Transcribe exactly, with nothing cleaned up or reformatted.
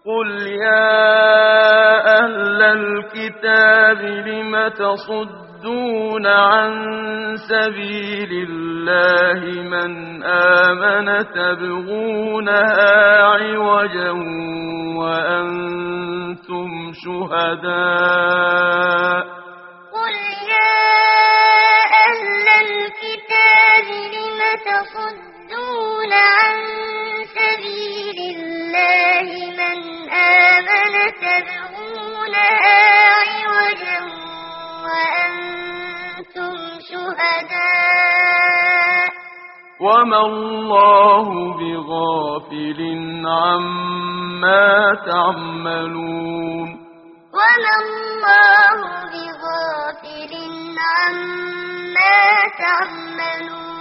قل يا أهل الكتاب لم تصدون عن سبيل الله من آمن تبغونها عوجا وأنتم شهداء قل يا أهل الكتاب لم تصدون عن سبيل الله من آمن تبغونها عوجا وأنتم شهداء وما الله بغافل عما تعملون وما الله بغافل عما تعملون